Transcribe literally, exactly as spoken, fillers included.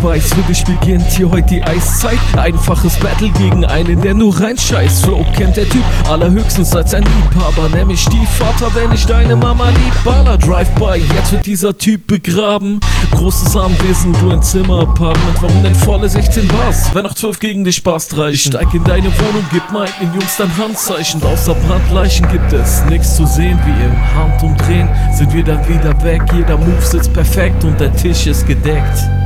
Weiß, für dich beginnt hier heute die Eiszeit. Einfaches Battle gegen einen, der nur reinscheißt. Flow kennt der Typ allerhöchstens als ein Liebhaber. Nämlich Stiefvater, wenn ich deine Mama lieb. Baller Drive-by, jetzt wird dieser Typ begraben. Großes Anwesen, du ein Zimmer-Apartment. Warum denn volle sechzehn Bars, wenn auch zwölf gegen dich passt reichen? Ich steig in deine Wohnung, gib meinen Jungs dann Handzeichen. Außer Brandleichen gibt es nichts zu sehen. Wie im Handumdrehen sind wir dann wieder weg. Jeder Move sitzt perfekt und der Tisch ist gedeckt.